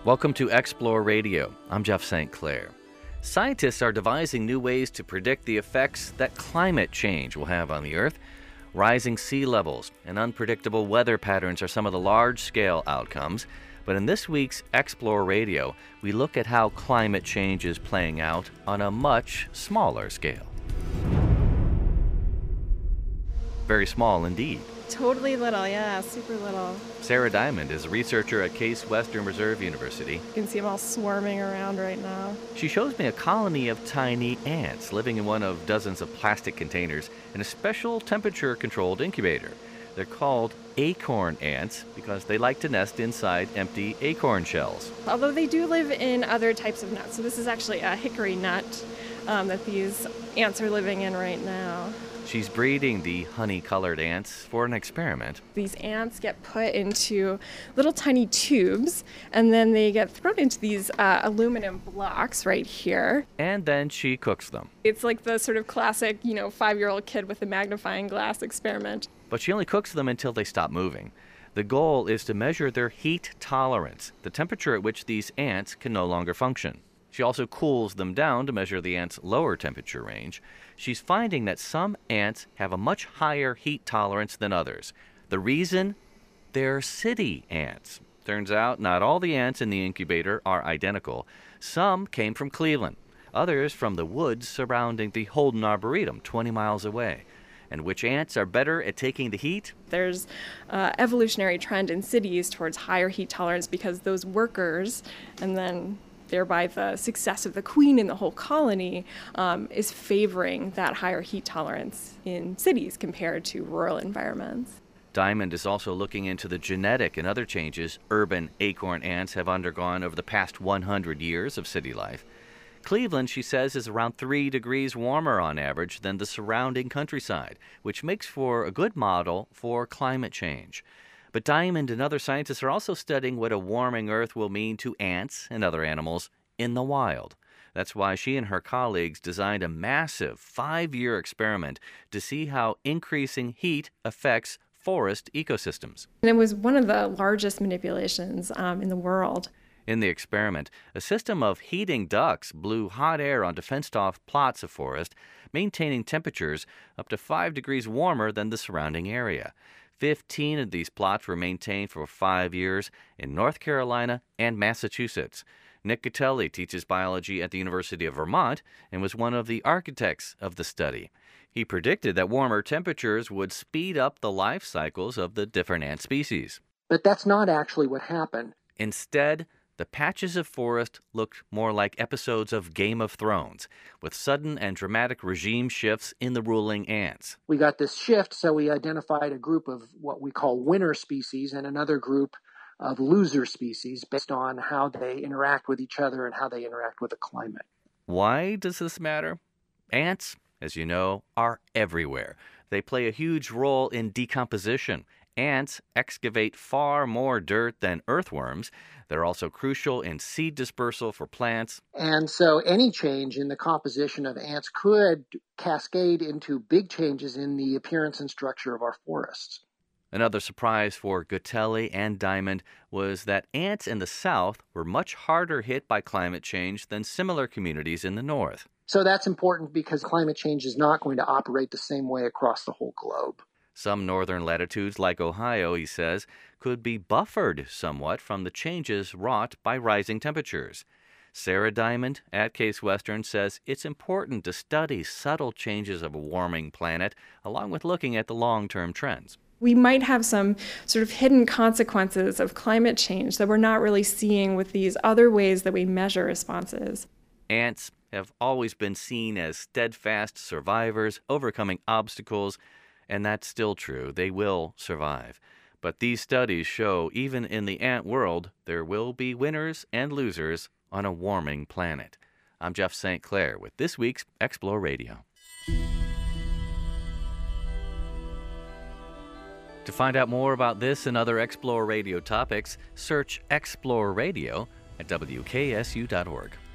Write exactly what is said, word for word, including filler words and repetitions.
Welcome to Explore Radio. I'm Jeff Saint Clair. Scientists are devising new ways to predict the effects that climate change will have on the Earth. Rising sea levels and unpredictable weather patterns are some of the large-scale outcomes. But in this week's Explore Radio, we look at how climate change is playing out on a much smaller scale. Very small indeed. Totally little, yeah, super little. Sarah Diamond is a researcher at Case Western Reserve University. You can see them all swarming around right now. She shows me a colony of tiny ants living in one of dozens of plastic containers in a special temperature-controlled incubator. They're called acorn ants because they like to nest inside empty acorn shells. Although they do live in other types of nuts. So this is actually a hickory nut um, that these ants are living in right now. She's breeding the honey-colored ants for an experiment. These ants get put into little tiny tubes, and then they get thrown into these uh, aluminum blocks right here. And then she cooks them. It's like the sort of classic, you know, five-year-old kid with a magnifying glass experiment. But she only cooks them until they stop moving. The goal is to measure their heat tolerance, the temperature at which these ants can no longer function. She also cools them down to measure the ants' lower temperature range. She's finding that some ants have a much higher heat tolerance than others. The reason? They're city ants. Turns out not all the ants in the incubator are identical. Some came from Cleveland, others from the woods surrounding the Holden Arboretum, twenty miles away. And which ants are better at taking the heat? There's an evolutionary trend in cities towards higher heat tolerance because those workers, and then thereby the success of the queen in the whole colony, um, is favoring that higher heat tolerance in cities compared to rural environments. Diamond is also looking into the genetic and other changes urban acorn ants have undergone over the past one hundred years of city life. Cleveland, she says, is around three degrees warmer on average than the surrounding countryside, which makes for a good model for climate change. But Diamond and other scientists are also studying what a warming Earth will mean to ants and other animals in the wild. That's why she and her colleagues designed a massive five-year experiment to see how increasing heat affects forest ecosystems. And it was one of the largest manipulations um, in the world. In the experiment, a system of heating ducts blew hot air onto fenced-off plots of forest, maintaining temperatures up to five degrees warmer than the surrounding area. Fifteen of these plots were maintained for five years in North Carolina and Massachusetts. Nick Gatelli teaches biology at the University of Vermont and was one of the architects of the study. He predicted that warmer temperatures would speed up the life cycles of the different ant species. But that's not actually what happened. Instead, the patches of forest looked more like episodes of Game of Thrones, with sudden and dramatic regime shifts in the ruling ants. We got this shift, so we identified a group of what we call winner species and another group of loser species based on how they interact with each other and how they interact with the climate. Why does this matter? Ants, as you know, are everywhere. They play a huge role in decomposition. Ants excavate far more dirt than earthworms. They're also crucial in seed dispersal for plants. And so any change in the composition of ants could cascade into big changes in the appearance and structure of our forests. Another surprise for Gatelli and Diamond was that ants in the south were much harder hit by climate change than similar communities in the north. So that's important because climate change is not going to operate the same way across the whole globe. Some northern latitudes, like Ohio, he says, could be buffered somewhat from the changes wrought by rising temperatures. Sarah Diamond at Case Western says it's important to study subtle changes of a warming planet, along with looking at the long-term trends. We might have some sort of hidden consequences of climate change that we're not really seeing with these other ways that we measure responses. Ants have always been seen as steadfast survivors, overcoming obstacles, and that's still true. They will survive. But these studies show even in the ant world, there will be winners and losers on a warming planet. I'm Jeff Saint Clair with this week's Explore Radio. To find out more about this and other Explore Radio topics, search Explore Radio at W K S U dot org.